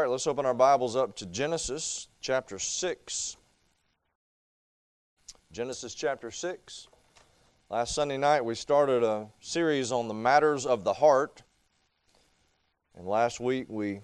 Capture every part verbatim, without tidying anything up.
let's open our Bibles up to Genesis chapter six. Genesis chapter six. Last Sunday night we started a series on the matters of the heart. And last week we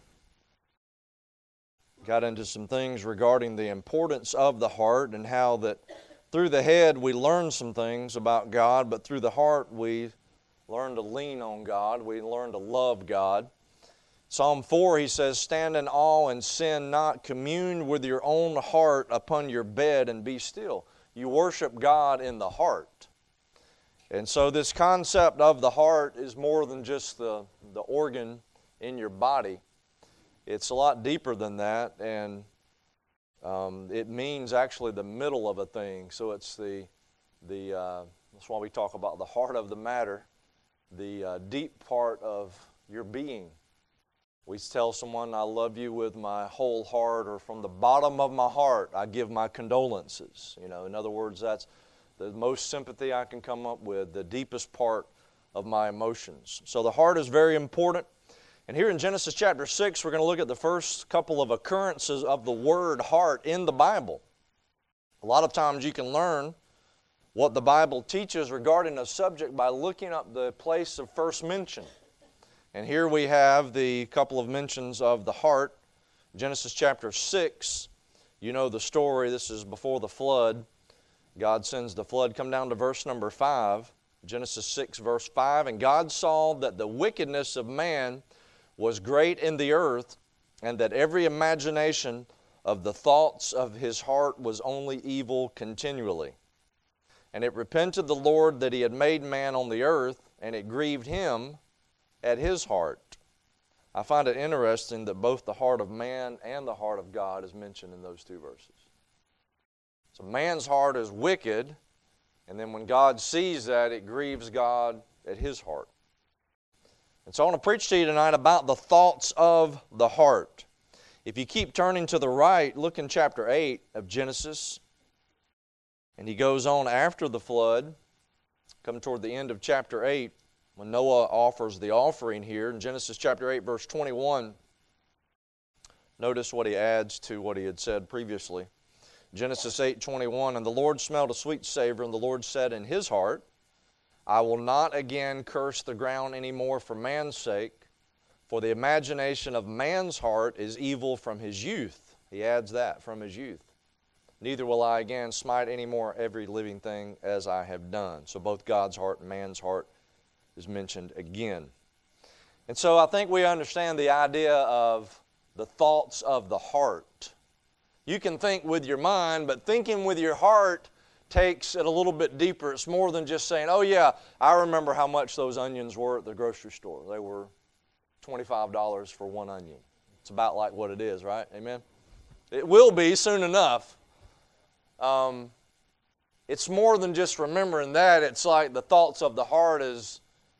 got into some things regarding the importance of the heart and how that through the head we learn some things about God, but through the heart we learn to lean on God. We learn to love God. Psalm four, he says, "Stand in awe and sin not. Commune with your own heart upon your bed and be still." You worship God in the heart. And so this concept of the heart is more than just the, the organ in your body. It's a lot deeper than that, and um, it means actually the middle of a thing. So it's the, the uh, that's why we talk about the heart of the matter, the uh, deep part of your being. We tell someone, "I love you with my whole heart," or "from the bottom of my heart, I give my condolences." You know, in other words, that's the most sympathy I can come up with, the deepest part of my emotions. So the heart is very important. And here in Genesis chapter six, we're going to look at the first couple of occurrences of the word heart in the Bible. A lot of times you can learn what the Bible teaches regarding a subject by looking up the place of first mention. And here we have the couple of mentions of the heart. Genesis chapter six, you know the story. This is before the flood. God sends the flood. Come down to verse number five. Genesis six, verse five. "And God saw that the wickedness of man was great in the earth, and that every imagination of the thoughts of his heart was only evil continually. And it repented the Lord that he had made man on the earth, and it grieved him at his heart." I find it interesting that both the heart of man and the heart of God is mentioned in those two verses. So man's heart is wicked, and then when God sees that, it grieves God at his heart. And so I want to preach to you tonight about the thoughts of the heart. If you keep turning to the right, look in chapter eight of Genesis. And he goes on after the flood, come toward the end of chapter eight, when Noah offers the offering here in Genesis chapter eight, verse twenty-one. Notice what he adds to what he had said previously. Genesis eight, twenty-one, "And the Lord smelled a sweet savor, and the Lord said in his heart, I will not again curse the ground any more for man's sake, for the imagination of man's heart is evil from his youth." He adds that, from his youth. "Neither will I again smite any more every living thing as I have done." So both God's heart and man's heart is mentioned again. And so I think we understand the idea of the thoughts of the heart. You can think with your mind, but thinking with your heart takes it a little bit deeper. It's more than just saying, "Oh yeah, I remember how much those onions were at the grocery store. They were twenty-five dollars for one onion." It's about like what it is, right? Amen? It will be soon enough. Um, it's more than just remembering that. It's like the thoughts of the heart is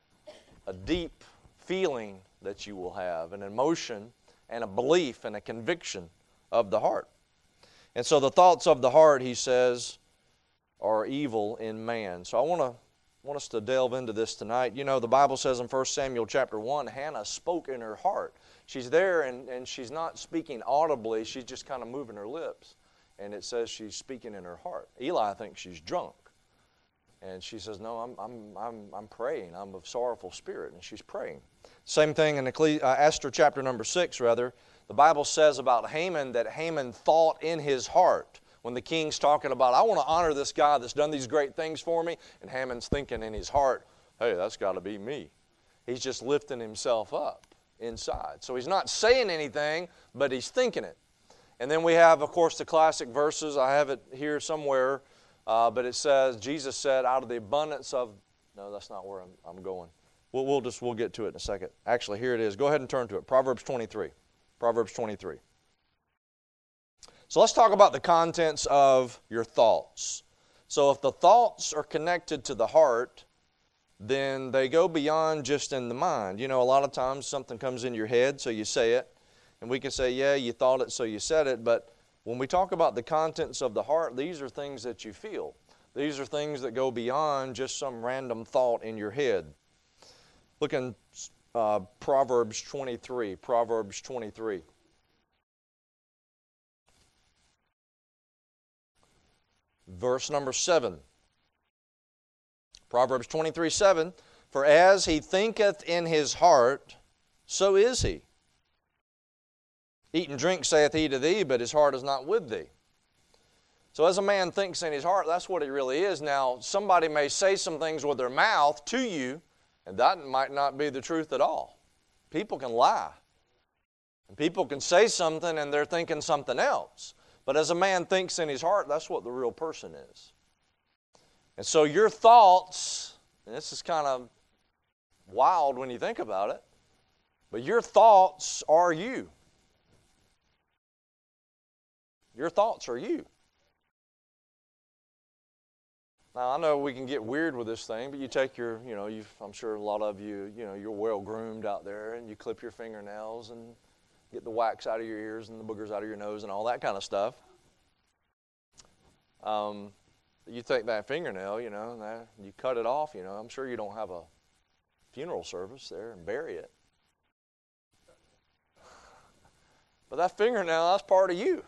a deep feeling that you will have, an emotion and a belief and a conviction of the heart. And so the thoughts of the heart, he says, are evil in man. So I want to want us to delve into this tonight. You know, the Bible says in First Samuel chapter one, Hannah spoke in her heart. She's there and, and she's not speaking audibly. She's just kind of moving her lips. And it says she's speaking in her heart. Eli thinks she's drunk. And she says, "No, I'm I'm I'm I'm praying. I'm of sorrowful spirit," and she's praying. Same thing in Ecclesi- uh, Esther chapter number six, rather. The Bible says about Haman that Haman thought in his heart when the king's talking about, "I want to honor this guy that's done these great things for me," and Haman's thinking in his heart, "Hey, that's got to be me." He's just lifting himself up inside. So he's not saying anything, but he's thinking it. And then we have, of course, the classic verses. I have it here somewhere. Uh, but it says, Jesus said, out of the abundance of, no, that's not where I'm, I'm going. We'll, we'll just, we'll get to it in a second. Actually, here it is. Go ahead and turn to it. Proverbs twenty-three. Proverbs twenty-three. So let's talk about the contents of your thoughts. So if the thoughts are connected to the heart, then they go beyond just in the mind. You know, a lot of times something comes in your head, so you say it. And we can say, yeah, you thought it, so you said it, but when we talk about the contents of the heart, these are things that you feel. These are things that go beyond just some random thought in your head. Look in uh, Proverbs twenty-three. Proverbs twenty-three. verse number seven. Proverbs twenty-three seven, for as he thinketh in his heart, so is he. Eat and drink, saith he to thee, but his heart is not with thee. So as a man thinks in his heart, that's what he really is. Now, somebody may say some things with their mouth to you, and that might not be the truth at all. People can lie. And people can say something and they're thinking something else. But as a man thinks in his heart, that's what the real person is. And so your thoughts, and this is kind of wild when you think about it, but your thoughts are you. Your thoughts are you. Now, I know we can get weird with this thing, but you take your, you know, you've, I'm sure a lot of you, you know, you're well groomed out there, and you clip your fingernails and get the wax out of your ears and the boogers out of your nose and all that kind of stuff. Um, you take that fingernail, you know, and that, you cut it off, you know, I'm sure you don't have a funeral service there and bury it. But that fingernail, that's part of you.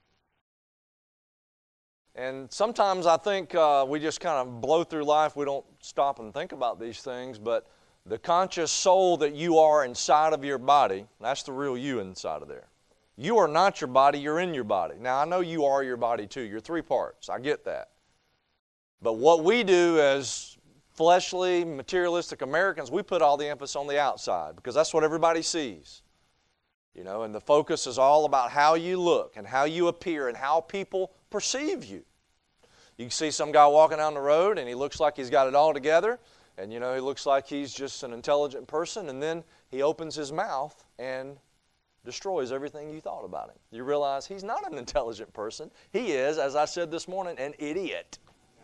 And sometimes I think uh, we just kind of blow through life. We don't stop and think about these things. But the conscious soul that you are inside of your body, that's the real you inside of there. You are not your body. You're in your body. Now, I know you are your body too. You're three parts. I get that. But what we do as fleshly, materialistic Americans, we put all the emphasis on the outside because that's what everybody sees. You know, and the focus is all about how you look and how you appear and how people perceive you. You can see some guy walking down the road and he looks like he's got it all together, and you know, he looks like he's just an intelligent person, and then he opens his mouth and destroys everything you thought about him. You realize he's not an intelligent person. He is, as I said this morning, an idiot.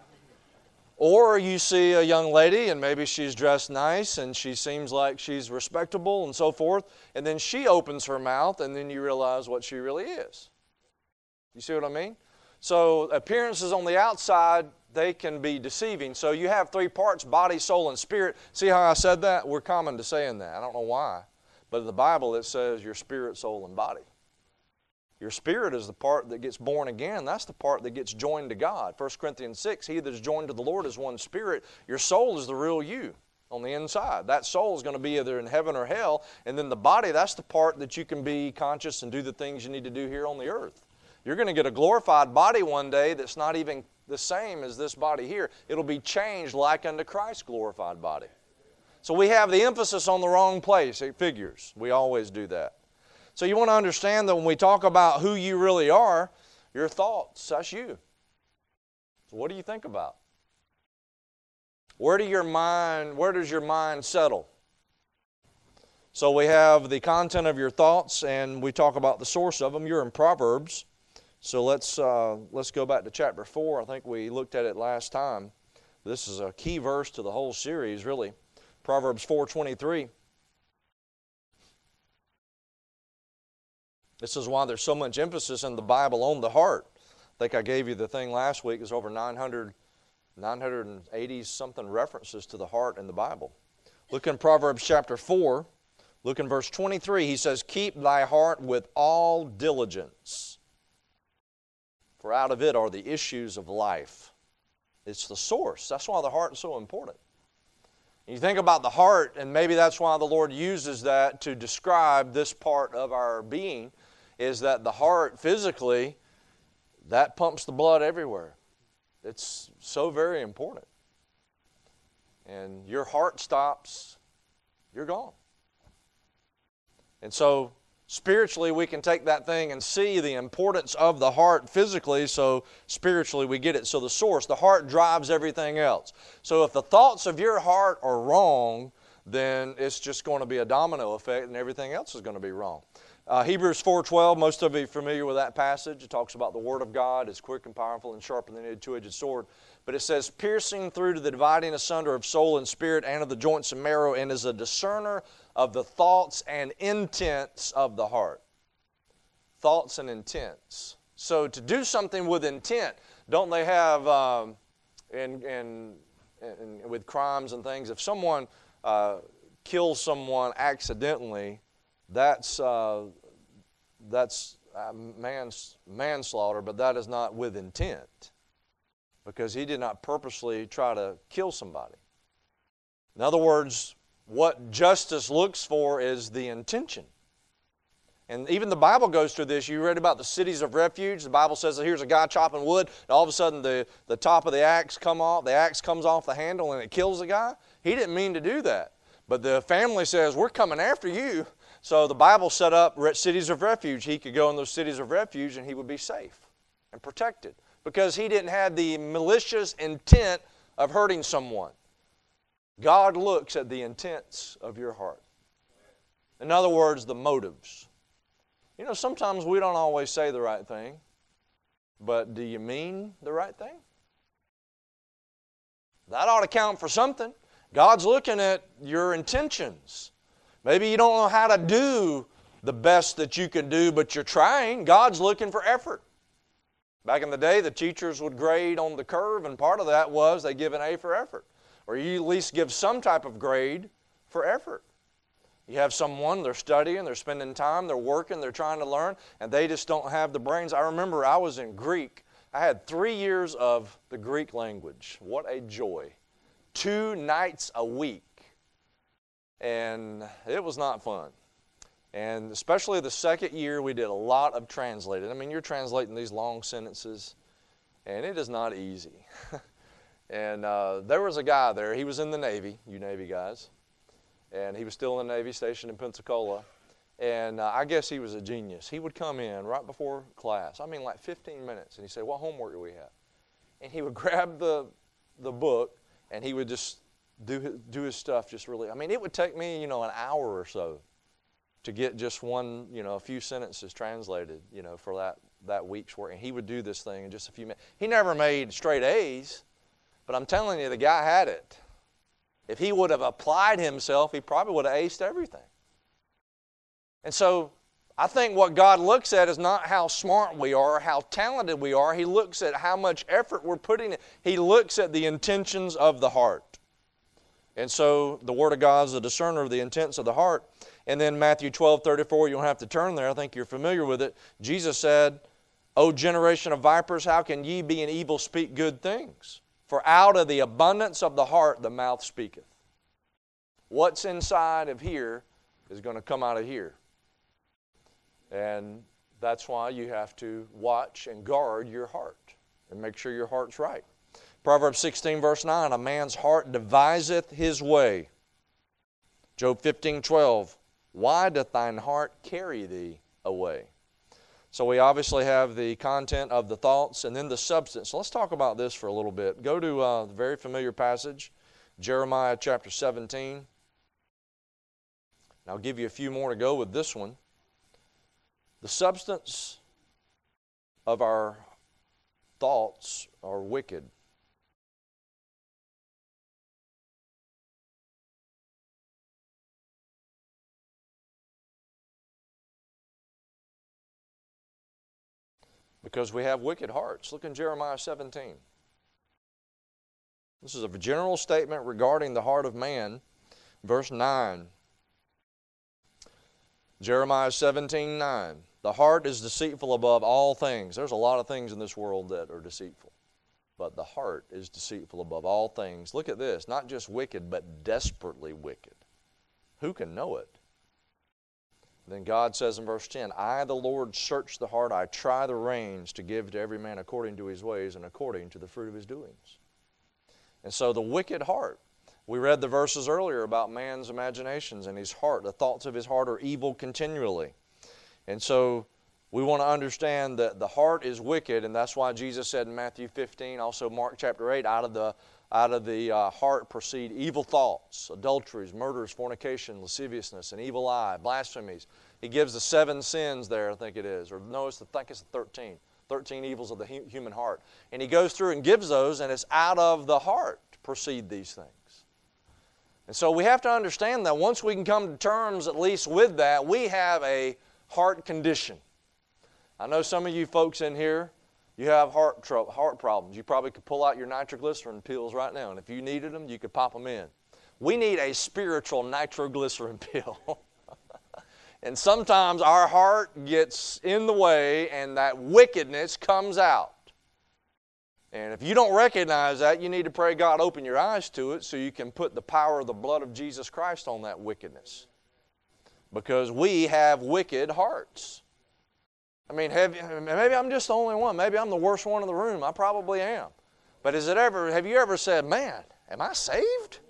Or you see a young lady and maybe she's dressed nice and she seems like she's respectable and so forth, and then she opens her mouth and then you realize what she really is. You see what I mean? So appearances on the outside, they can be deceiving. So you have three parts, body, soul, and spirit. See how I said that? We're common to saying that. I don't know why. But in the Bible it says your spirit, soul, and body. Your spirit is the part that gets born again. That's the part that gets joined to God. First Corinthians six, he that is joined to the Lord is one spirit. Your soul is the real you on the inside. That soul is going to be either in heaven or hell. And then the body, that's the part that you can be conscious and do the things you need to do here on the earth. You're going to get a glorified body one day that's not even the same as this body here. It'll be changed like unto Christ's glorified body. So we have the emphasis on the wrong place. It figures. We always do that. So you want to understand that when we talk about who you really are, your thoughts, that's you. So what do you think about? Where do your mind, where does your mind settle? So we have the content of your thoughts, and we talk about the source of them. You're in Proverbs. So let's uh, let's go back to chapter four. I think we looked at it last time. This is a key verse to the whole series, really. Proverbs four twenty-three. This is why there's so much emphasis in the Bible on the heart. I think I gave you the thing last week. There's over nine hundred, nine hundred eighty something references to the heart in the Bible. Look in Proverbs chapter four. Look in verse twenty-three. He says, keep thy heart with all diligence, for out of it are the issues of life. It's the source. That's why the heart is so important. You think about the heart, and maybe that's why the Lord uses that to describe this part of our being, is that the heart physically, that pumps the blood everywhere. It's so very important. And your heart stops, you're gone. And so spiritually we can take that thing and see the importance of the heart physically, so spiritually we get it. So the source, the heart drives everything else. So if the thoughts of your heart are wrong, then it's just going to be a domino effect and everything else is going to be wrong. Uh, Hebrews four twelve, most of you are familiar with that passage. It talks about the Word of God is quick and powerful and sharper than any two-edged sword. But it says, piercing through to the dividing asunder of soul and spirit and of the joints and marrow, and is a discerner of the thoughts and intents of the heart. Thoughts and intents. So to do something with intent, don't they have, um, in, in, in, with crimes and things, if someone uh, kills someone accidentally, that's, uh, that's uh, mans, manslaughter, but that is not with intent. because he did not purposely try to kill somebody. In other words, what justice looks for is the intention. And even the Bible goes through this. You read about the cities of refuge. The Bible says that here's a guy chopping wood, and all of a sudden the, the top of the axe come off, the axe comes off the handle and it kills the guy. He didn't mean to do that. But the family says, we're coming after you. So the Bible set up cities of refuge. He could go in those cities of refuge and he would be safe and protected because he didn't have the malicious intent of hurting someone. God looks at the intents of your heart. In other words, the motives. You know, sometimes we don't always say the right thing, but do you mean the right thing? That ought to count for something. God's looking at your intentions. Maybe you don't know how to do the best that you can do, but you're trying. God's looking for effort. Back in the day, the teachers would grade on the curve, and part of that was they give an A for effort. Or you at least give some type of grade for effort. You have someone, they're studying, they're spending time, they're working, they're trying to learn, and they just don't have the brains. I remember I was in Greek. I had three years of the Greek language. What a joy. Two nights a week. And it was not fun. And especially the second year, we did a lot of translating. I mean, you're translating these long sentences, and it is not easy. And uh, there was a guy there. He was in the Navy, you Navy guys. And he was still in the Navy, stationed in Pensacola. And uh, I guess he was a genius. He would come in right before class. I mean, like fifteen minutes. And he'd say, what homework do we have? And he would grab the, the book, and he would just do his, do his stuff just really. I mean, it would take me, you know, an hour or so to get just one, you know, a few sentences translated, you know, for that, that week's work. And he would do this thing in just a few minutes. He never made straight A's, but I'm telling you, the guy had it. If he would have applied himself, he probably would have aced everything. And so I think what God looks at is not how smart we are or how talented we are. He looks at how much effort we're putting in. He looks at the intentions of the heart. And so the Word of God is a discerner of the intents of the heart. And then Matthew twelve thirty-four, you don't have to turn there. I think you're familiar with it. Jesus said, O generation of vipers, how can ye being evil speak good things? For out of the abundance of the heart the mouth speaketh. What's inside of here is going to come out of here. And that's why you have to watch and guard your heart and make sure your heart's right. Proverbs sixteen verse nine, a man's heart deviseth his way. Job fifteen twelve, why doth thine heart carry thee away? So we obviously have the content of the thoughts and then the substance. So let's talk about this for a little bit. Go to uh, the very familiar passage, Jeremiah chapter seventeen. And I'll give you a few more to go with this one. The substance of our thoughts are wicked. Because we have wicked hearts. Look in Jeremiah seventeen. This is a general statement regarding the heart of man. Verse nine. Jeremiah seventeen nine. The heart is deceitful above all things. There's a lot of things in this world that are deceitful. But the heart is deceitful above all things. Look at this. Not just wicked, but desperately wicked. Who can know it? Then God says in verse ten, I, the Lord, search the heart. I try the reins to give to every man according to his ways and according to the fruit of his doings. And so the wicked heart. We read the verses earlier about man's imaginations and his heart. The thoughts of his heart are evil continually. And so we want to understand that the heart is wicked, and that's why Jesus said in Matthew fifteen, also Mark chapter eight, out of the Out of the uh, heart proceed evil thoughts, adulteries, murders, fornication, lasciviousness, an evil eye, blasphemies. He gives the seven sins there, I think it is. Or no, it's the, I think it's the thirteen. thirteen evils of the hu- human heart. And he goes through and gives those, and it's out of the heart proceed these things. And so we have to understand that once we can come to terms at least with that, we have a heart condition. I know some of you folks in here, you have heart trouble, heart problems. You probably could pull out your nitroglycerin pills right now, and if you needed them, you could pop them in. We need a spiritual nitroglycerin pill. And sometimes our heart gets in the way, and that wickedness comes out. And if you don't recognize that, you need to pray, God, open your eyes to it so you can put the power of the blood of Jesus Christ on that wickedness. Because we have wicked hearts. I mean, have, maybe I'm just the only one. Maybe I'm the worst one in the room. I probably am. But is it ever, have you ever said, man, am I saved?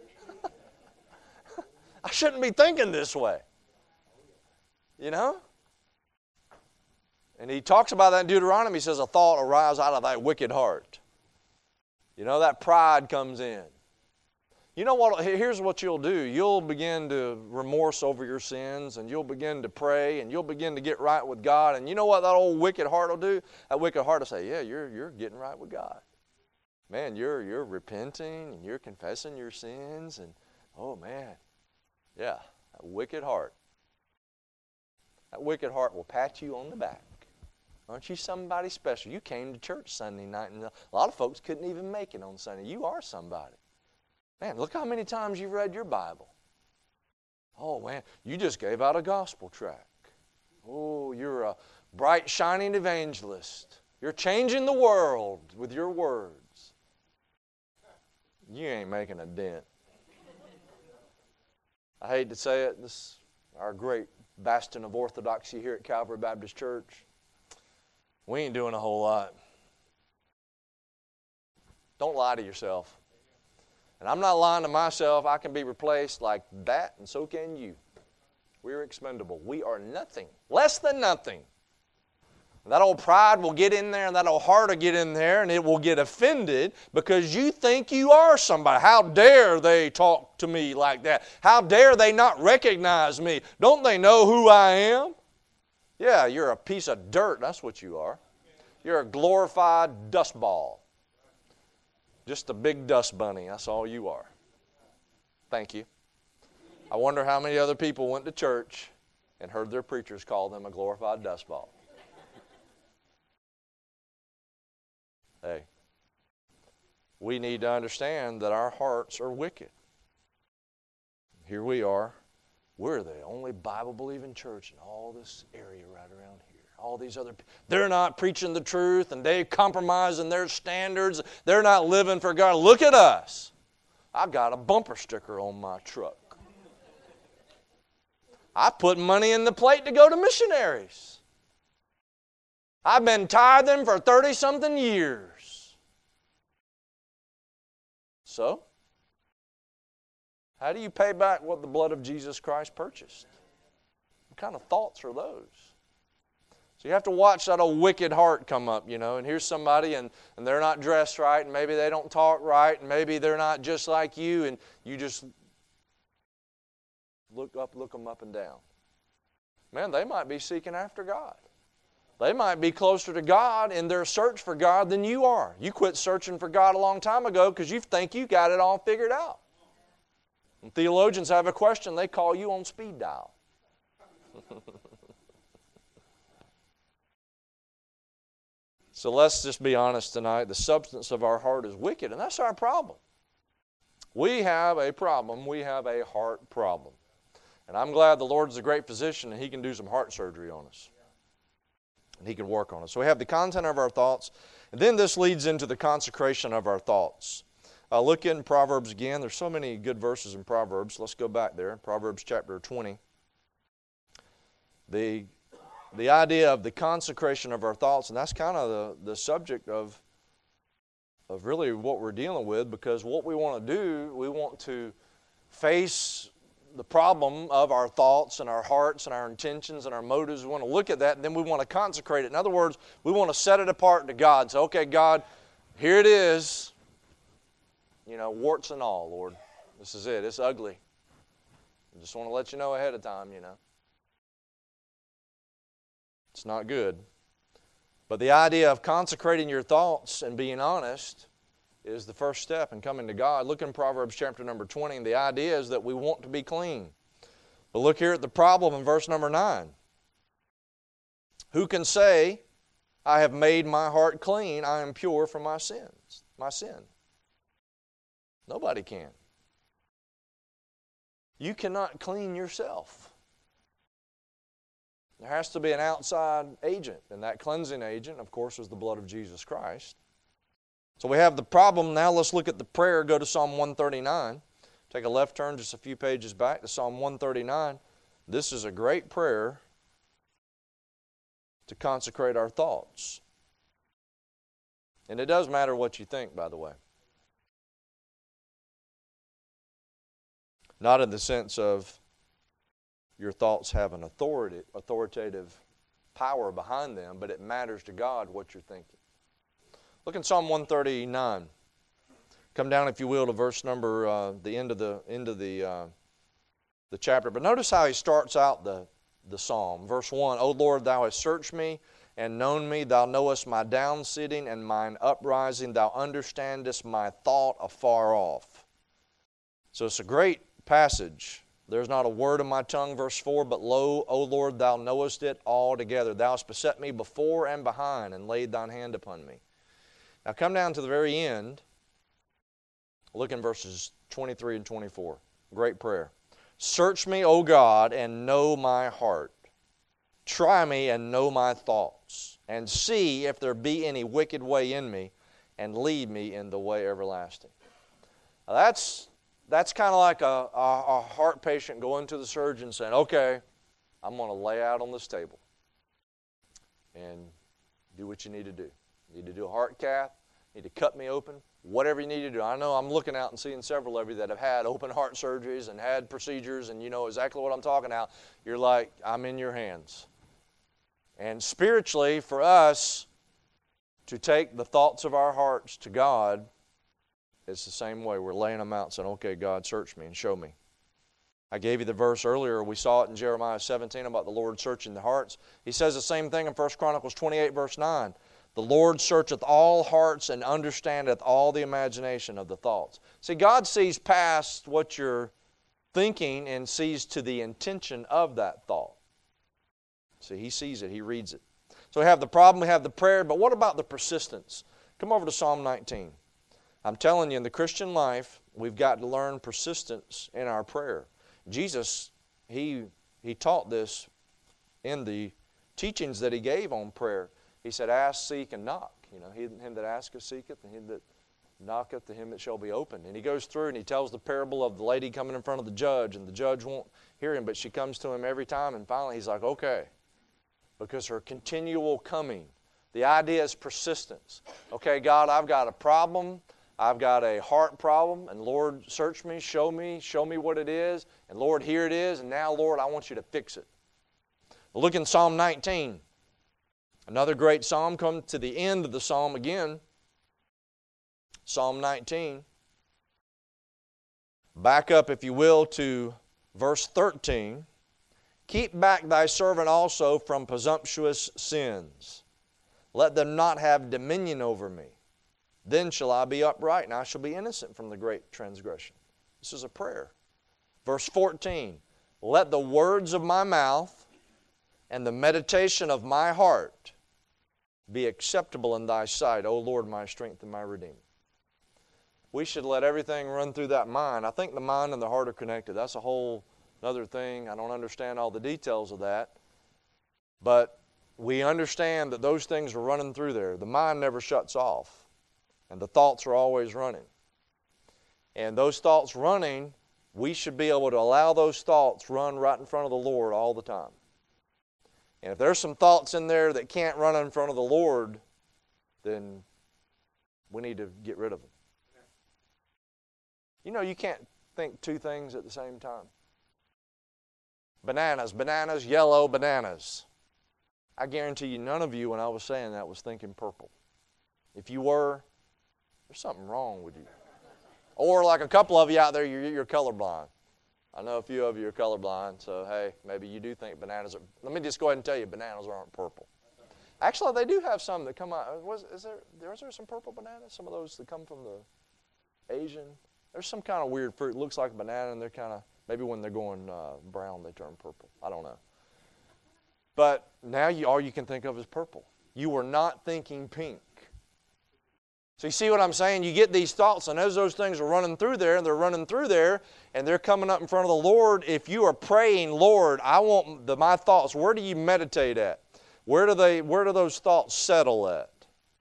I shouldn't be thinking this way. You know? And he talks about that in Deuteronomy. He says, a thought arise out of thy wicked heart. You know, that pride comes in. You know what? Here's what you'll do. You'll begin to remorse over your sins, and you'll begin to pray, and you'll begin to get right with God. And you know what that old wicked heart will do? That wicked heart will say, yeah, you're, you're getting right with God. Man, you're, you're repenting, and you're confessing your sins, and oh, man, yeah, that wicked heart. That wicked heart will pat you on the back. Aren't you somebody special? You came to church Sunday night, and a lot of folks couldn't even make it on Sunday. You are somebody. Man, look how many times you've read your Bible. Oh, man, you just gave out a gospel tract. Oh, you're a bright, shining evangelist. You're changing the world with your words. You ain't making a dent. I hate to say it, this is our great bastion of orthodoxy here at Calvary Baptist Church. We ain't doing a whole lot. Don't lie to yourself. And I'm not lying to myself. I can be replaced like that, and so can you. We're expendable. We are nothing, less than nothing. That old pride will get in there, and that old heart will get in there, and it will get offended because you think you are somebody. How dare they talk to me like that? How dare they not recognize me? Don't they know who I am? Yeah, you're a piece of dirt. That's what you are. You're a glorified dust ball. Just a big dust bunny. That's all you are. Thank you. I wonder how many other people went to church and heard their preachers call them a glorified dust ball. Hey, we need to understand that our hearts are wicked. Here we are. We're the only Bible-believing church in all this area right around here. All these other people, they're not preaching the truth, and they're compromising their standards. They're not living for God. Look at us. I got a bumper sticker on my truck. I put money in the plate to go to missionaries. I've been tithing for thirty-something years. So, how do you pay back what the blood of Jesus Christ purchased? What kind of thoughts are those? So you have to watch that old wicked heart come up, you know, and here's somebody and, and they're not dressed right, and maybe they don't talk right, and maybe they're not just like you, and you just look up, look them up and down. Man, they might be seeking after God. They might be closer to God in their search for God than you are. You quit searching for God a long time ago because you think you got it all figured out. When theologians have a question, they call you on speed dial. So let's just be honest tonight. The substance of our heart is wicked, and that's our problem. We have a problem. We have a heart problem. And I'm glad the Lord is a great physician, and He can do some heart surgery on us. And He can work on us. So we have the content of our thoughts, and then this leads into the consecration of our thoughts. Uh, look in Proverbs again. There's so many good verses in Proverbs. Let's go back there. Proverbs chapter twenty. The, the idea of the consecration of our thoughts, and that's kind of the, the subject of, of really what we're dealing with, because what we want to do, we want to face the problem of our thoughts and our hearts and our intentions and our motives. We want to look at that, and then we want to consecrate it. In other words, we want to set it apart to God. So, okay, God, here it is. You know, warts and all, Lord. This is it. It's ugly. I just want to let you know ahead of time, you know. It's not good. But the idea of consecrating your thoughts and being honest is the first step in coming to God. Look in Proverbs chapter number twenty, and the idea is that we want to be clean. But look here at the problem in verse number nine. Who can say, I have made my heart clean, I am pure from my sins, my sin? Nobody can. You cannot clean yourself. There has to be an outside agent, and that cleansing agent, of course, is the blood of Jesus Christ. So we have the problem. Now let's look at the prayer. Go to Psalm one thirty-nine. Take a left turn just a few pages back to Psalm one thirty-nine. This is a great prayer to consecrate our thoughts. And it does matter what you think, by the way. Not in the sense of your thoughts have an authority, authoritative power behind them, but it matters to God what you're thinking. Look in Psalm one thirty-nine. Come down, if you will, to verse number, uh, the end of the end of the uh, the chapter. But notice how he starts out the, the psalm. Verse one, O Lord, thou hast searched me and known me. Thou knowest my down sitting and mine uprising. Thou understandest my thought afar off. So it's a great passage. There's not a word of my tongue, verse four, but lo, O Lord, thou knowest it altogether. Thou hast beset me before and behind, and laid thine hand upon me. Now come down to the very end. Look in verses twenty-three and twenty-four. Great prayer. Search me, O God, and know my heart. Try me and know my thoughts, and see if there be any wicked way in me, and lead me in the way everlasting. Now that's that's kind of like a, a, a heart patient going to the surgeon saying, okay, I'm going to lay out on this table and do what you need to do. You need to do a heart cath, you need to cut me open, whatever you need to do. I know I'm looking out and seeing several of you that have had open heart surgeries and had procedures, and you know exactly what I'm talking about. You're like, I'm in your hands. And spiritually, for us to take the thoughts of our hearts to God, it's the same way. We're laying them out saying, okay, God, search me and show me. I gave you the verse earlier. We saw it in Jeremiah seventeen about the Lord searching the hearts. He says the same thing in First Chronicles twenty-eight, verse nine. The Lord searcheth all hearts and understandeth all the imagination of the thoughts. See, God sees past what you're thinking and sees to the intention of that thought. See, He sees it. He reads it. So we have the problem, we have the prayer, but what about the persistence? Come over to Psalm nineteen. I'm telling you, in the Christian life, we've got to learn persistence in our prayer. Jesus, He, he taught this in the teachings that He gave on prayer. He said, ask, seek, and knock. You know, he, him that asketh seeketh, and him that knocketh, to him it shall be opened. And he goes through and he tells the parable of the lady coming in front of the judge, and the judge won't hear him, but she comes to him every time, and finally he's like, okay, because her continual coming. The idea is persistence. Okay, God, I've got a problem. I've got a heart problem, and Lord, search me, show me, show me what it is, and Lord, here it is, and now, Lord, I want you to fix it. Look in Psalm nineteen. Another great psalm. Come to the end of the psalm again. Psalm nineteen. Back up, if you will, to verse thirteen. Keep back thy servant also from presumptuous sins. Let them not have dominion over me. Then shall I be upright, and I shall be innocent from the great transgression. This is a prayer. Verse fourteen. Let the words of my mouth and the meditation of my heart be acceptable in thy sight, O Lord, my strength and my redeemer. We should let everything run through that mind. I think the mind and the heart are connected. That's a whole other thing. I don't understand all the details of that. But we understand that those things are running through there. The mind never shuts off. And the thoughts are always running. And those thoughts running, we should be able to allow those thoughts run right in front of the Lord all the time. And if there's some thoughts in there that can't run in front of the Lord, then we need to get rid of them. You know, you can't think two things at the same time. Bananas, bananas, yellow bananas. I guarantee you none of you, when I was saying that, was thinking purple. If you were, there's something wrong with you. Or like a couple of you out there, you're, you're colorblind. I know a few of you are colorblind, so hey, maybe you do think bananas are... Let me just go ahead and tell you, bananas aren't purple. Actually, they do have some that come out. Was, is there, is there some purple bananas? Some of those that come from the Asian? There's some kind of weird fruit. It looks like a banana, and they're kind of... Maybe when they're going uh, brown, they turn purple. I don't know. But now you, all you can think of is purple. You were not thinking pink. So you see what I'm saying? You get these thoughts, and as those things are running through there, and they're running through there, and they're coming up in front of the Lord, if you are praying, Lord, I want the, my thoughts, where do you meditate at? Where do they? Where do those thoughts settle at?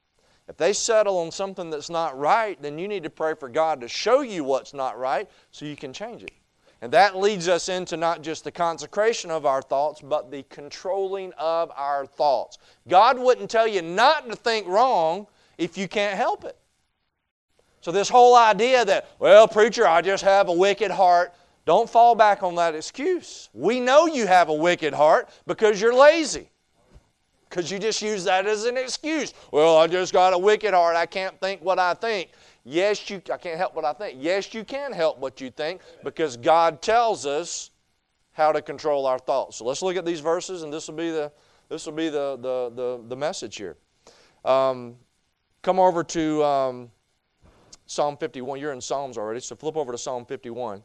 If they settle on something that's not right, then you need to pray for God to show you what's not right so you can change it. And that leads us into not just the consecration of our thoughts, but the controlling of our thoughts. God wouldn't tell you not to think wrong if you can't help it. So this whole idea that, well, preacher, I just have a wicked heart, don't fall back on that excuse. We know you have a wicked heart because you're lazy. Because you just use that as an excuse. Well, I just got a wicked heart, I can't think what I think. Yes, you, I can't help what I think. Yes, you can help what you think because God tells us how to control our thoughts. So let's look at these verses, and this will be the this will be the the the, the message here. Um, come over to um, Psalm fifty-one. You're in Psalms already, so flip over to Psalm fifty-one.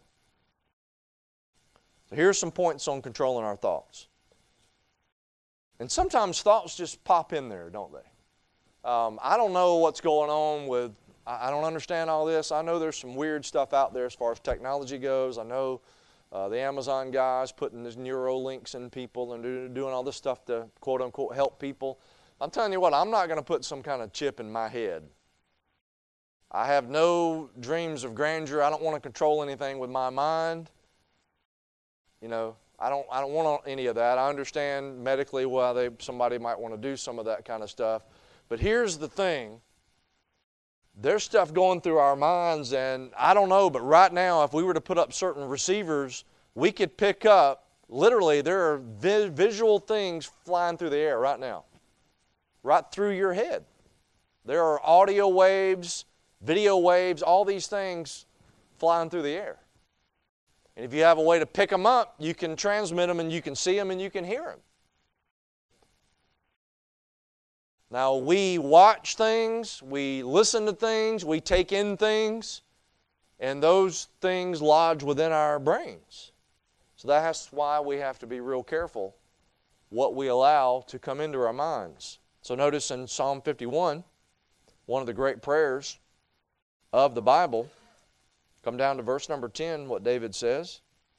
So here's some points on controlling our thoughts. And sometimes thoughts just pop in there, don't they? Um, I don't know what's going on with. I don't understand all this. I know there's some weird stuff out there as far as technology goes. I know uh, the Amazon guys putting these neuro links in people and do, doing all this stuff to quote-unquote help people. I'm telling you what, I'm not going to put some kind of chip in my head. I have no dreams of grandeur. I don't want to control anything with my mind. You know, I don't, I don't want any of that. I understand medically why they, somebody might want to do some of that kind of stuff. But here's the thing. There's stuff going through our minds, and I don't know, but right now, if we were to put up certain receivers, we could pick up, literally, there are vi- visual things flying through the air right now, right through your head. There are audio waves, video waves, all these things flying through the air. And if you have a way to pick them up, you can transmit them, and you can see them, and you can hear them. Now, we watch things, we listen to things, we take in things, and those things lodge within our brains. So that's why we have to be real careful what we allow to come into our minds. So notice in Psalm fifty-one, one of the great prayers of the Bible, come down to verse number ten, what David says.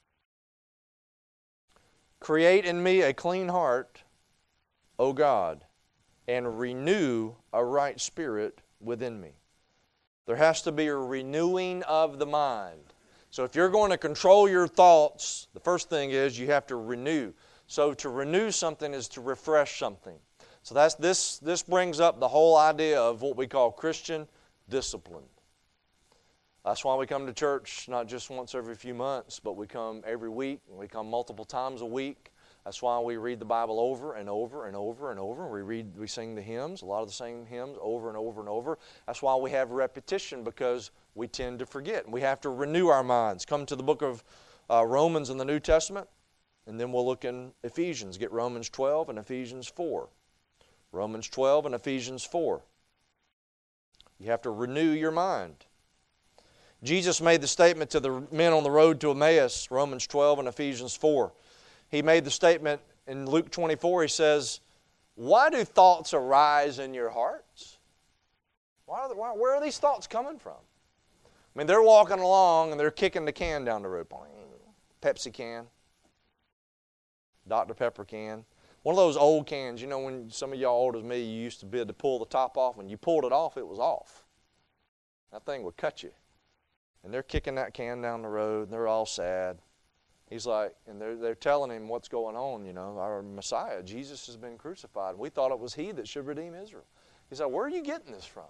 Create in me a clean heart, O God, and renew a right spirit within me. There has to be a renewing of the mind. So if you're going to control your thoughts, the first thing is you have to renew. So to renew something is to refresh something. So that's this, this brings up the whole idea of what we call Christian discipline. That's why we come to church not just once every few months, but we come every week, and we come multiple times a week. That's why we read the Bible over and over and over and over. We read, we sing the hymns, a lot of the same hymns over and over and over. That's why we have repetition, because we tend to forget. We have to renew our minds. Come to the book of uh, Romans in the New Testament, and then we'll look in Ephesians. Get Romans twelve and Ephesians four. Romans twelve and Ephesians four. You have to renew your mind. Jesus made the statement to the men on the road to Emmaus, Romans twelve and Ephesians four. He made the statement in Luke twenty-four, he says, why do thoughts arise in your hearts? Why are they, why, where are these thoughts coming from? I mean, they're walking along and they're kicking the can down the road. Pepsi can, Doctor Pepper can. One of those old cans, you know, when some of y'all old as me, you used to be able to pull the top off. When you pulled it off, it was off. That thing would cut you. And they're kicking that can down the road, and they're all sad. He's like, and they're, they're telling him what's going on, you know. Our Messiah, Jesus, has been crucified. We thought it was He that should redeem Israel. He's like, where are you getting this from?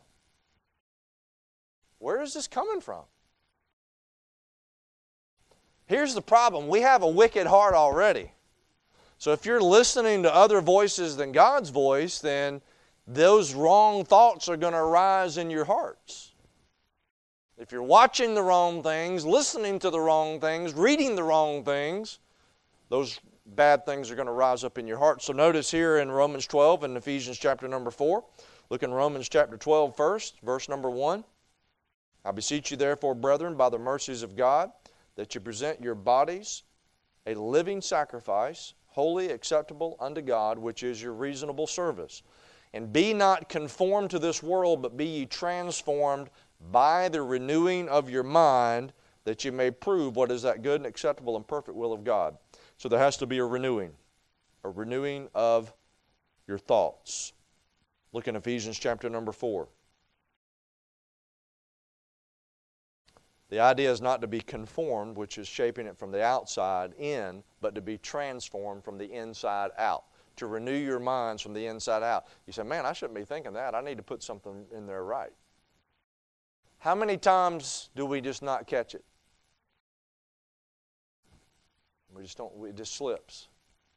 Where is this coming from? Here's the problem. We have a wicked heart already. So if you're listening to other voices than God's voice, then those wrong thoughts are going to arise in your hearts. If you're watching the wrong things, listening to the wrong things, reading the wrong things, those bad things are going to rise up in your heart. So notice here in Romans twelve and Ephesians chapter number four. Look in Romans chapter twelve first, verse number one. I beseech you therefore, brethren, by the mercies of God, that you present your bodies a living sacrifice, holy, acceptable unto God, which is your reasonable service. And be not conformed to this world, but be ye transformed by the renewing of your mind, that you may prove what is that good and acceptable and perfect will of God. So there has to be a renewing, a renewing of your thoughts. Look in Ephesians chapter number four. The idea is not to be conformed, which is shaping it from the outside in, but to be transformed from the inside out. To renew your minds from the inside out. You say, man, I shouldn't be thinking that. I need to put something in there right. How many times do we just not catch it? We just don't, it just slips.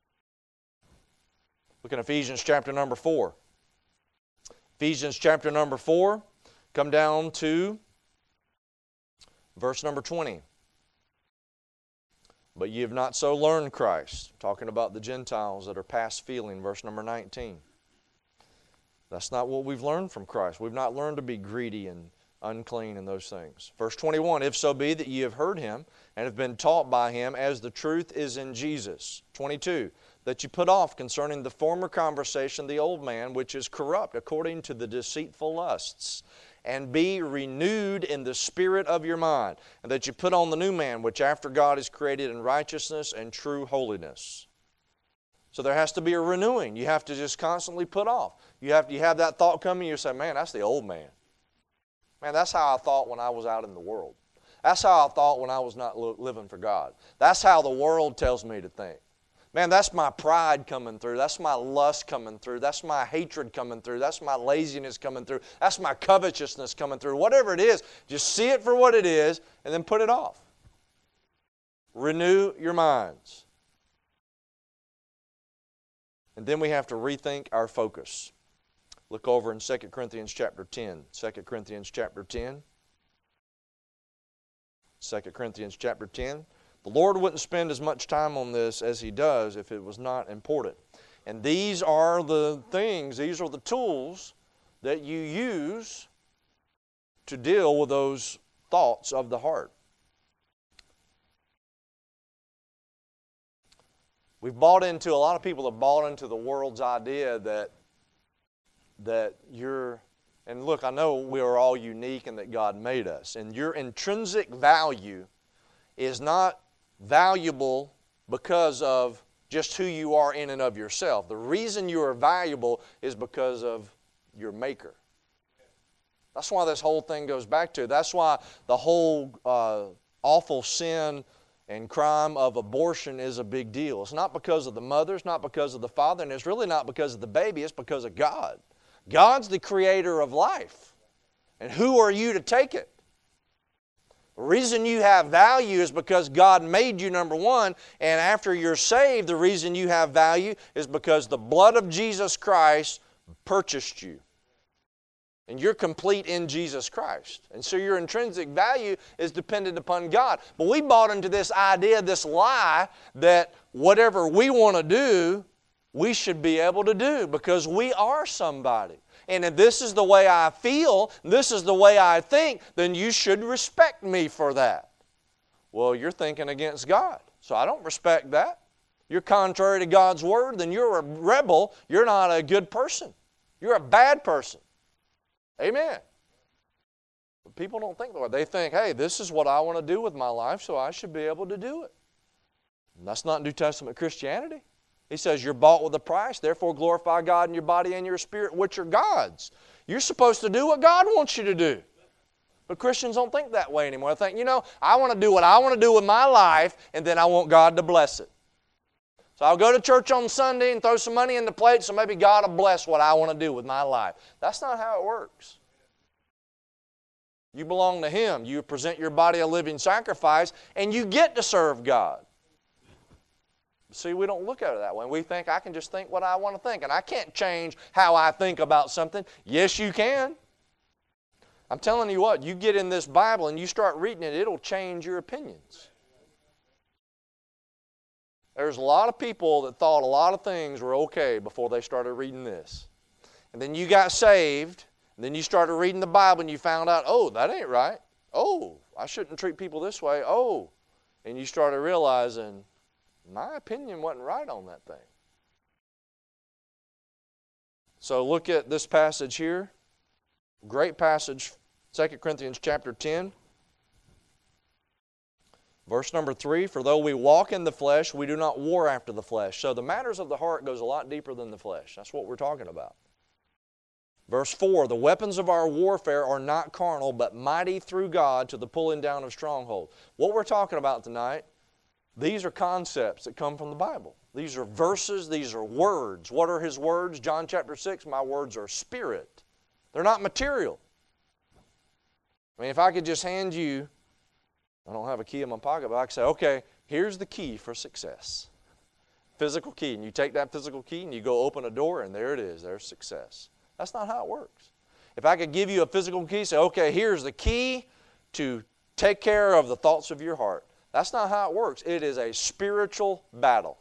Look at Ephesians chapter number four. Ephesians chapter number four, come down to verse number twenty. But ye have not so learned Christ. Talking about the Gentiles that are past feeling, verse number nineteen. That's not what we've learned from Christ. We've not learned to be greedy and unclean and those things. Verse twenty-one, if so be that ye have heard him and have been taught by him as the truth is in Jesus. twenty-two, that you put off concerning the former conversation the old man, which is corrupt according to the deceitful lusts, and be renewed in the spirit of your mind, and that you put on the new man, which after God is created in righteousness and true holiness. So there has to be a renewing. You have to just constantly put off. You have, you have that thought coming, you say, man, that's the old man. Man, that's how I thought when I was out in the world. That's how I thought when I was not living for God. That's how the world tells me to think. Man, that's my pride coming through. That's my lust coming through. That's my hatred coming through. That's my laziness coming through. That's my covetousness coming through. Whatever it is, just see it for what it is and then put it off. Renew your minds. And then we have to rethink our focus. Look over in Second Corinthians chapter ten. Second Corinthians chapter ten. Second Corinthians chapter ten. The Lord wouldn't spend as much time on this as He does if it was not important. And these are the things, these are the tools that you use to deal with those thoughts of the heart. We've bought into, a lot of people have bought into the world's idea that, that you're, and look, I know we are all unique and that God made us, and your intrinsic value is not valuable because of just who you are in and of yourself. The reason you are valuable is because of your Maker. That's why this whole thing goes back to. That's why the whole uh, awful sin and crime of abortion is a big deal. It's not because of the mother, it's not because of the father, and it's really not because of the baby, it's because of God. God's the creator of life. And who are you to take it? The reason you have value is because God made you, number one, and after you're saved, the reason you have value is because the blood of Jesus Christ purchased you. And you're complete in Jesus Christ. And so your intrinsic value is dependent upon God. But we bought into this idea, this lie, that whatever we want to do, we should be able to do because we are somebody. And if this is the way I feel, this is the way I think, then you should respect me for that. Well, you're thinking against God, so I don't respect that. You're contrary to God's Word, then you're a rebel. You're not a good person. You're a bad person. Amen. But people don't think that way. They think, hey, this is what I want to do with my life, so I should be able to do it. And that's not New Testament Christianity. He says you're bought with a price, therefore glorify God in your body and your spirit, which are God's. You're supposed to do what God wants you to do. But Christians don't think that way anymore. They think, you know, I want to do what I want to do with my life, and then I want God to bless it. So I'll go to church on Sunday and throw some money in the plate, so maybe God will bless what I want to do with my life. That's not how it works. You belong to Him. You present your body a living sacrifice, and you get to serve God. See, we don't look at it that way. We think I can just think what I want to think, and I can't change how I think about something. Yes, you can. I'm telling you what, you get in this Bible and you start reading it, it'll change your opinions. There's a lot of people that thought a lot of things were okay before they started reading this. And then you got saved, and then you started reading the Bible and you found out, oh, that ain't right. Oh, I shouldn't treat people this way. Oh, and you started realizing, my opinion wasn't right on that thing. So look at this passage here. Great passage, Second Corinthians chapter ten. Verse number three, for though we walk in the flesh, we do not war after the flesh. So the matters of the heart goes a lot deeper than the flesh. That's what we're talking about. Verse four, the weapons of our warfare are not carnal, but mighty through God to the pulling down of strongholds. What we're talking about tonight, these are concepts that come from the Bible. These are verses, these are words. What are His words? John chapter six, my words are spirit. They're not material. I mean, if I could just hand you, I don't have a key in my pocket, but I could say, okay, here's the key for success. Physical key. And you take that physical key and you go open a door and there it is. There's success. That's not how it works. If I could give you a physical key, say, okay, here's the key to take care of the thoughts of your heart. That's not how it works. It is a spiritual battle.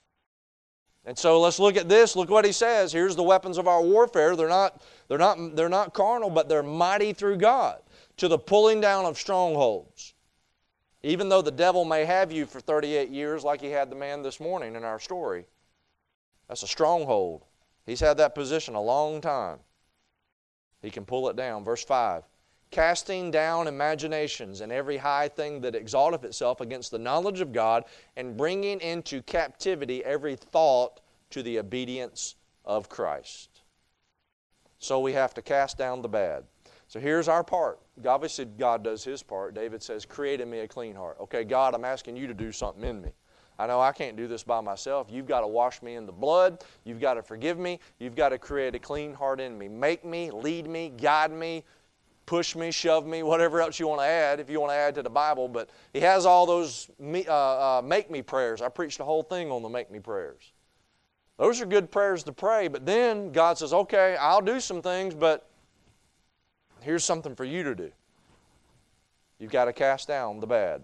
And so let's look at this. Look what he says. Here's the weapons of our warfare. They're not, they're not, they're not carnal, but they're mighty through God to the pulling down of strongholds. Even though the devil may have you for thirty-eight years like he had the man this morning in our story, that's a stronghold. He's had that position a long time. He can pull it down. Verse five, casting down imaginations and every high thing that exalteth itself against the knowledge of God, and bringing into captivity every thought to the obedience of Christ. So we have to cast down the bad. So here's our part. Obviously, God does His part. David says, create in me a clean heart. Okay, God, I'm asking you to do something in me. I know I can't do this by myself. You've got to wash me in the blood. You've got to forgive me. You've got to create a clean heart in me. Make me, lead me, guide me, push me, shove me, whatever else you want to add, if you want to add to the Bible. But He has all those me, uh, uh, make me prayers. I preached the whole thing on the make me prayers. Those are good prayers to pray, but then God says, okay, I'll do some things, but here's something for you to do. You've got to cast down the bad.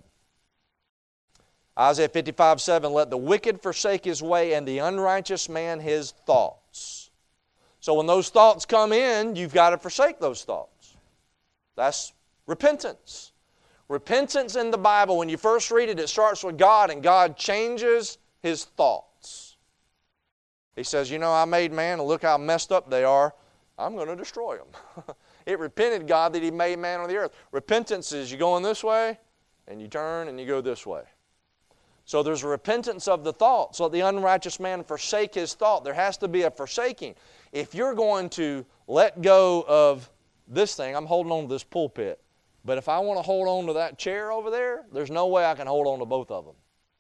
Isaiah fifty-five seven, let the wicked forsake his way and the unrighteous man his thoughts. So when those thoughts come in, you've got to forsake those thoughts. That's repentance. Repentance in the Bible, when you first read it, it starts with God, and God changes His thoughts. He says, you know, I made man, and look how messed up they are. I'm going to destroy them. It repented God that He made man on the earth. Repentance is you going this way, and you turn, and you go this way. So there's a repentance of the thought. So let the unrighteous man forsake his thought. There has to be a forsaking. If you're going to let go of this thing, I'm holding on to this pulpit. But if I want to hold on to that chair over there, there's no way I can hold on to both of them.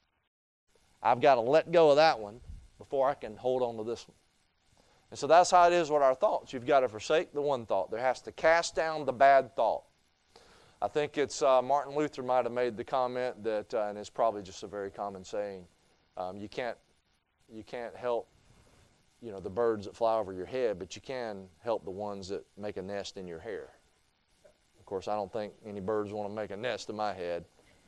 I've got to let go of that one before I can hold on to this one. And so that's how it is with our thoughts. You've got to forsake the one thought. There has to cast down the bad thought. I think it's uh, Martin Luther might have made the comment that, uh, and it's probably just a very common saying, um, you can't, you can't help, you know, the birds that fly over your head, but you can help the ones that make a nest in your hair. Of course, I don't think any birds want to make a nest in my head.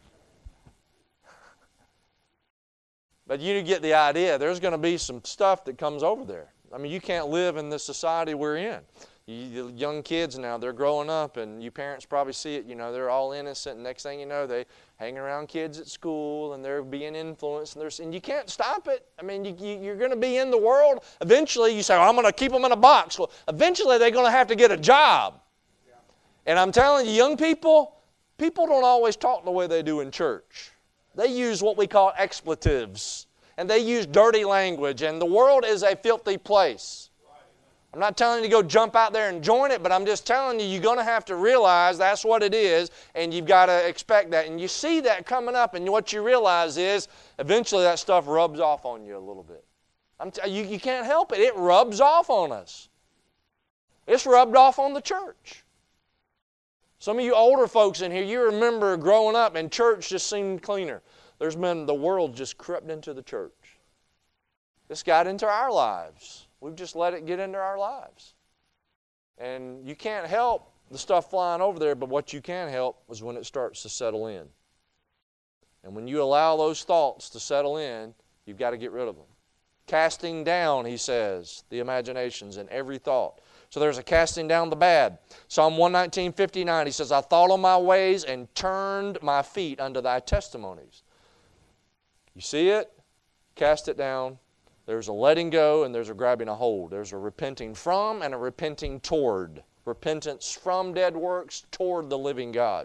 But you get the idea. There's going to be some stuff that comes over there. I mean, you can't live in the society we're in. You, the young kids now, they're growing up, and you parents probably see it. You know, they're all innocent, and next thing you know, they hang around kids at school, and they're being influenced, and, they're, and you can't stop it. I mean, you, you, you're going to be in the world. Eventually, you say, well, I'm going to keep them in a box. Well, eventually, they're going to have to get a job. Yeah. And I'm telling you, young people, people don't always talk the way they do in church. They use what we call expletives, and they use dirty language, and the world is a filthy place. I'm not telling you to go jump out there and join it, but I'm just telling you, you're going to have to realize that's what it is, and you've got to expect that. And you see that coming up, and what you realize is eventually that stuff rubs off on you a little bit. I'm t- you, you can't help it. It rubs off on us. It's rubbed off on the church. Some of you older folks in here, you remember growing up, and church just seemed cleaner. There's been, the world just crept into the church. It's got into our lives. We've just let it get into our lives. And you can't help the stuff flying over there, but what you can help is when it starts to settle in. And when you allow those thoughts to settle in, you've got to get rid of them. Casting down, he says, the imaginations and every thought. So there's a casting down the bad. Psalm one nineteen, fifty-nine, he says, I thought on my ways and turned my feet unto thy testimonies. You see it? Cast it down. There's a letting go and there's a grabbing a hold. There's a repenting from and a repenting toward. Repentance from dead works toward the living God.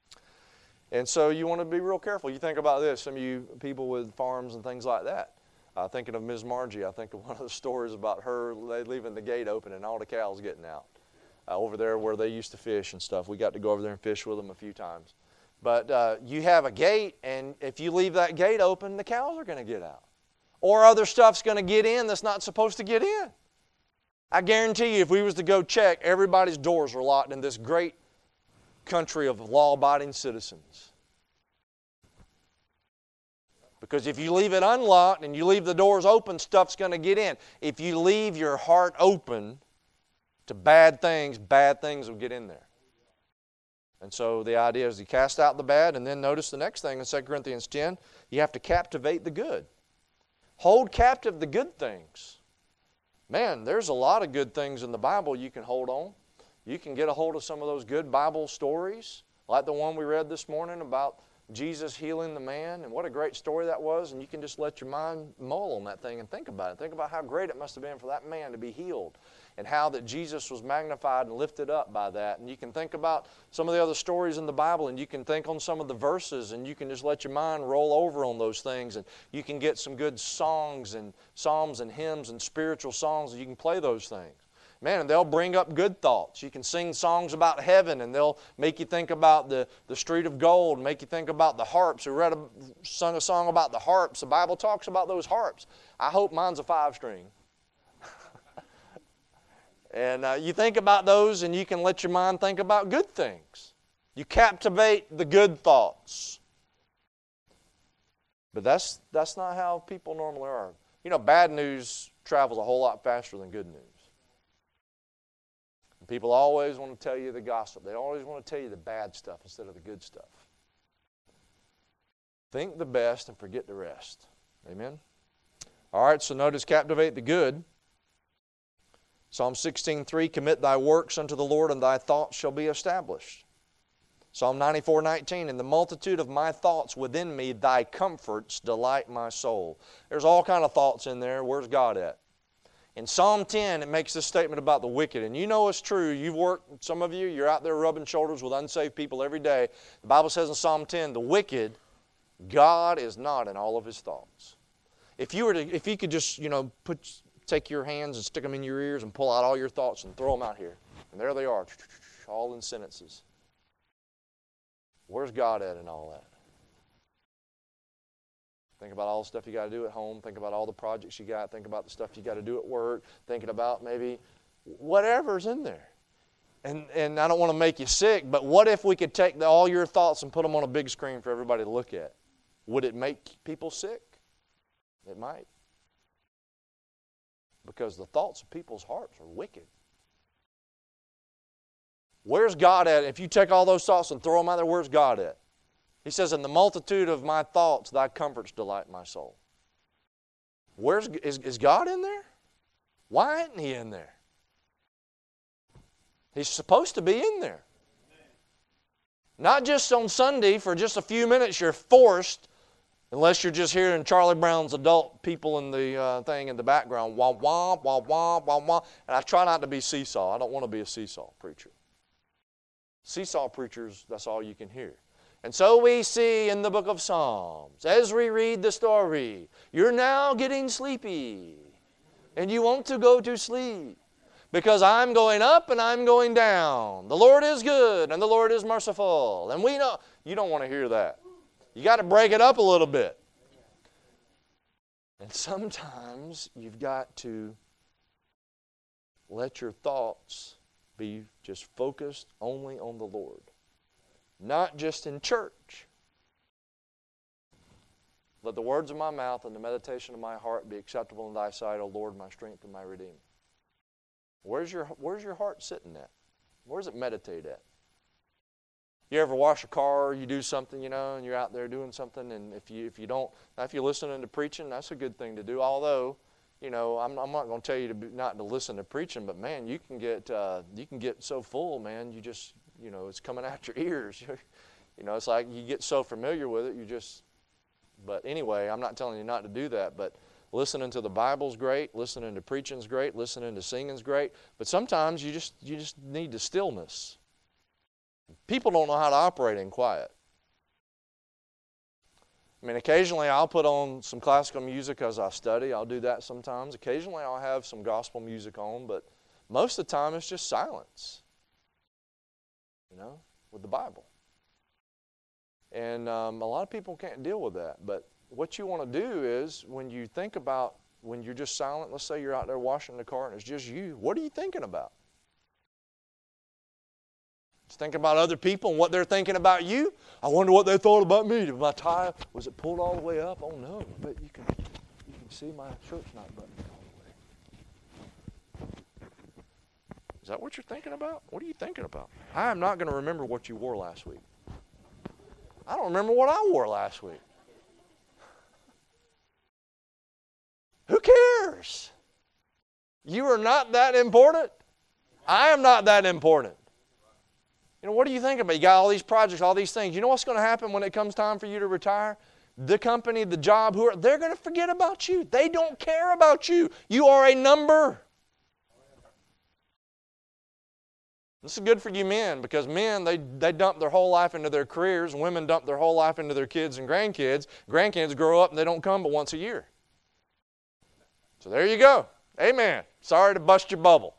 And so you want to be real careful. You think about this, some of you people with farms and things like that. Uh, thinking of Miz Margie, I think of one of the stories about her leaving the gate open and all the cows getting out. Uh, over there where they used to fish and stuff. We got to go over there and fish with them a few times. But uh, you have a gate, and if you leave that gate open, the cows are going to get out. Or other stuff's going to get in that's not supposed to get in. I guarantee you, if we was to go check, everybody's doors are locked in this great country of law-abiding citizens. Because if you leave it unlocked and you leave the doors open, stuff's going to get in. If you leave your heart open to bad things, bad things will get in there. And so the idea is you cast out the bad, and then notice the next thing in Second Corinthians ten, you have to captivate the good. Hold captive the good things. Man, there's a lot of good things in the Bible you can hold on. You can get a hold of some of those good Bible stories, like the one we read this morning about Jesus healing the man, and what a great story that was, and you can just let your mind mull on that thing and think about it. Think about how great it must have been for that man to be healed, and how that Jesus was magnified and lifted up by that. And you can think about some of the other stories in the Bible, and you can think on some of the verses, and you can just let your mind roll over on those things, and you can get some good songs and psalms and hymns and spiritual songs, and you can play those things. Man, and they'll bring up good thoughts. You can sing songs about heaven, and they'll make you think about the, the street of gold, make you think about the harps. We read a, sung a song about the harps. The Bible talks about those harps. I hope mine's a five-string. And uh, you think about those, and you can let your mind think about good things. You captivate the good thoughts. But that's, that's not how people normally are. You know, bad news travels a whole lot faster than good news. People always want to tell you the gossip. They always want to tell you the bad stuff instead of the good stuff. Think the best and forget the rest. Amen? All right, so notice captivate the good. Psalm sixteen three, commit thy works unto the Lord, and thy thoughts shall be established. Psalm ninety-four nineteen, in the multitude of my thoughts within me, thy comforts delight my soul. There's all kind of thoughts in there. Where's God at? In Psalm ten, it makes this statement about the wicked. And you know it's true. You've worked, some of you, you're out there rubbing shoulders with unsaved people every day. The Bible says in Psalm ten, the wicked, God is not in all of his thoughts. If you were to, if you could just, you know, put, take your hands and stick them in your ears and pull out all your thoughts and throw them out here. And there they are, all in sentences. Where's God at in all that? Think about all the stuff you got to do at home. Think about all the projects you got. Think about the stuff you got to do at work. Thinking about maybe whatever's in there. And and I don't want to make you sick, but what if we could take the, all your thoughts and put them on a big screen for everybody to look at? Would it make people sick? It might. Because the thoughts of people's hearts are wicked. Where's God at? If you take all those thoughts and throw them out there, where's God at? He says, in the multitude of my thoughts, thy comforts delight my soul. Where's is, is God in there? Why isn't he in there? He's supposed to be in there. Not just on Sunday for just a few minutes you're forced, unless you're just hearing Charlie Brown's adult people in the uh, thing in the background, wah, wah, wah, wah, wah, wah. And I try not to be seesaw. I don't want to be a seesaw preacher. Seesaw preachers, that's all you can hear. And so we see in the book of Psalms, as we read the story, you're now getting sleepy, and you want to go to sleep, because I'm going up and I'm going down. The Lord is good, and the Lord is merciful. And we know, you don't want to hear that. You got to break it up a little bit. And sometimes you've got to let your thoughts be just focused only on the Lord. Not just in church. Let the words of my mouth and the meditation of my heart be acceptable in thy sight, O Lord, my strength and my redeemer. Where's your, where's your heart sitting at? Where's it meditate at? You ever wash a car or you do something, you know, and you're out there doing something, and if you if you don't, now if you're listening to preaching, that's a good thing to do. Although, you know, I'm, I'm not going to tell you to be, not to listen to preaching, but man, you can get uh, you can get so full, man, you just, you know, it's coming out your ears. You know, it's like you get so familiar with it, you just, but anyway, I'm not telling you not to do that, but listening to the Bible's great, listening to preaching's great, listening to singing's great, but sometimes you just you just need the stillness. People don't know how to operate in quiet. I mean, occasionally I'll put on some classical music as I study. I'll do that sometimes. Occasionally I'll have some gospel music on, but most of the time it's just silence, you know, with the Bible. And um, a lot of people can't deal with that. But what you want to do is when you think about, when you're just silent, let's say you're out there washing the car and it's just you, what are you thinking about? Just thinking about other people and what they're thinking about you? I wonder what they thought about me. Did my tie, was it pulled all the way up? Oh no, but you can, you can see my shirt's not buttoned all the way. Is that what you're thinking about? What are you thinking about? I am not going to remember what you wore last week. I don't remember what I wore last week. Who cares? You are not that important. I am not that important. You know, what do you think about? You got all these projects, all these things. You know what's going to happen when it comes time for you to retire? The company, the job, who are, they're going to forget about you. They don't care about you. You are a number. This is good for you men, because men, they, they dump their whole life into their careers, and women dump their whole life into their kids and grandkids. Grandkids grow up and they don't come but once a year. So there you go. Amen. Sorry to bust your bubble.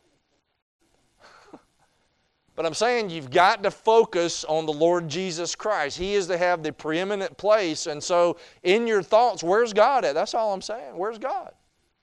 But I'm saying you've got to focus on the Lord Jesus Christ. He is to have the preeminent place. And so in your thoughts, where's God at? That's all I'm saying. Where's God?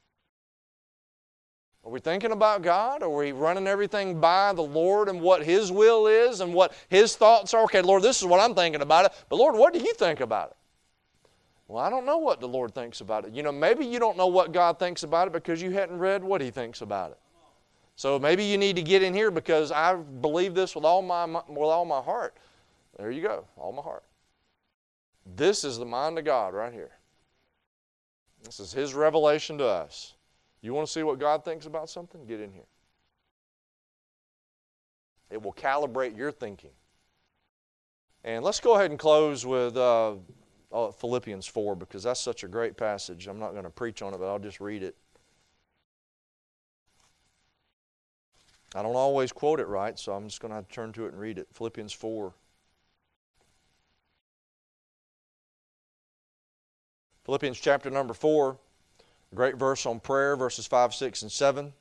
Are we thinking about God? Are we running everything by the Lord and what His will is and what His thoughts are? Okay, Lord, this is what I'm thinking about it. But Lord, what do you think about it? Well, I don't know what the Lord thinks about it. You know, maybe you don't know what God thinks about it because you hadn't read what He thinks about it. So maybe you need to get in here because I believe this with all my, with all my heart. There you go, all my heart. This is the mind of God right here. This is His revelation to us. You want to see what God thinks about something? Get in here. It will calibrate your thinking. And let's go ahead and close with uh, uh, Philippians four, because that's such a great passage. I'm not going to preach on it, but I'll just read it. I don't always quote it right, so I'm just going to have to turn to it and read it. Philippians four. Philippians chapter number four. Great verse on prayer, verses five, six, and seven.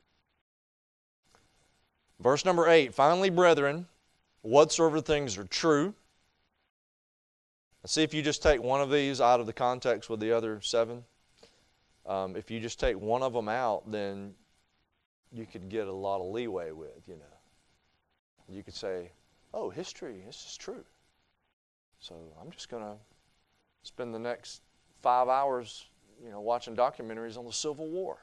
Verse number eight. Finally, brethren, whatsoever things are true. Let's see if you just take one of these out of the context with the other seven. Um, if you just take one of them out, then you could get a lot of leeway with, you know. You could say, oh, history, this is true. So I'm just going to spend the next five hours, you know, watching documentaries on the Civil War.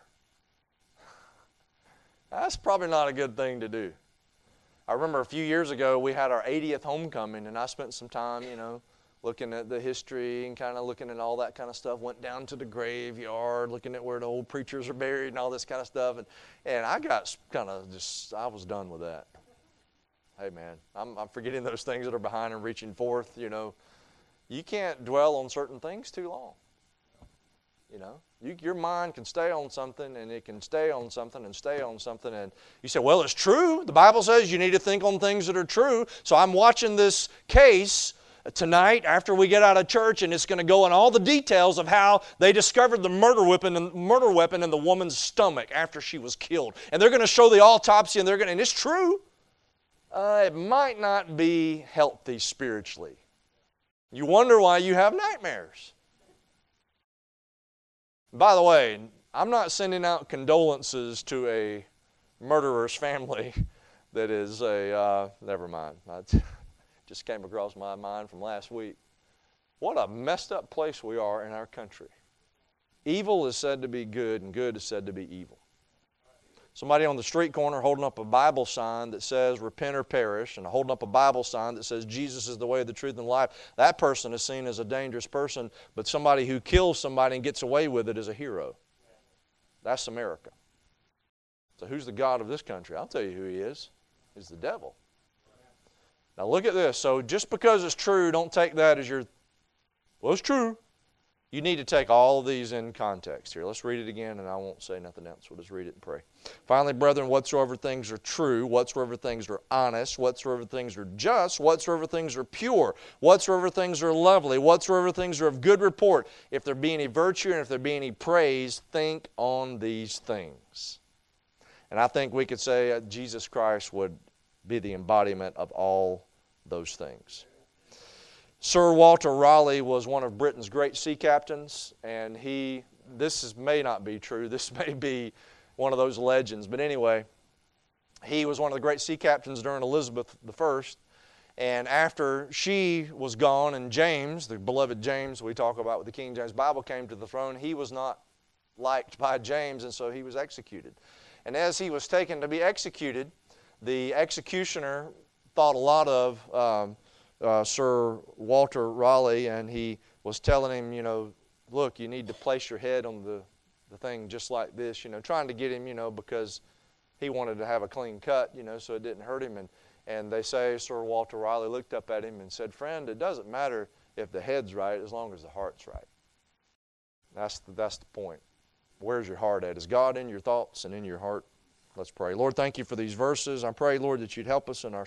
That's probably not a good thing to do. I remember a few years ago we had our eightieth homecoming, and I spent some time, you know, looking at the history and kind of looking at all that kind of stuff. Went down to the graveyard, looking at where the old preachers are buried and all this kind of stuff. And, and I got kind of just, I was done with that. Hey, man, I'm, I'm forgetting those things that are behind and reaching forth, you know. You can't dwell on certain things too long. You know, you, your mind can stay on something, and it can stay on something and stay on something. And you say, well, it's true. The Bible says you need to think on things that are true. So I'm watching this case tonight after we get out of church, and it's going to go in all the details of how they discovered the murder weapon and murder weapon in the woman's stomach after she was killed. And they're going to show the autopsy, and they're going to, and it's true. Uh, it might not be healthy spiritually. You wonder why you have nightmares. By the way, I'm not sending out condolences to a murderer's family that is a, uh, never mind. I just came across my mind from last week. What a messed up place we are in our country. Evil is said to be good, and good is said to be evil. Somebody on the street corner holding up a Bible sign that says, repent or perish, and holding up a Bible sign that says, Jesus is the way, the truth, and life. That person is seen as a dangerous person, but somebody who kills somebody and gets away with it is a hero. That's America. So who's the God of this country? I'll tell you who he is. He's the devil. Now look at this. So just because it's true, don't take that as your, well, it's true. You need to take all of these in context here. Let's read it again, and I won't say nothing else. We'll just read it and pray. Finally, brethren, whatsoever things are true, whatsoever things are honest, whatsoever things are just, whatsoever things are pure, whatsoever things are lovely, whatsoever things are of good report, if there be any virtue and if there be any praise, think on these things. And I think we could say that Jesus Christ would be the embodiment of all those things. Sir Walter Raleigh was one of Britain's great sea captains, and he, this is, may not be true, this may be one of those legends, but anyway, he was one of the great sea captains during Elizabeth the First, and after she was gone and James, the beloved James we talk about with the King James Bible, came to the throne, he was not liked by James, and so he was executed. And as he was taken to be executed, the executioner thought a lot of um, Uh, Sir Walter Raleigh, and he was telling him, you know, look, you need to place your head on the, the thing just like this, you know, trying to get him, you know, because he wanted to have a clean cut, you know, so it didn't hurt him. And, and they say Sir Walter Raleigh looked up at him and said, friend, it doesn't matter if the head's right as long as the heart's right. That's the, that's the point. Where's your heart at? Is God in your thoughts and in your heart? Let's pray. Lord, thank you for these verses. I pray, Lord, that you'd help us in our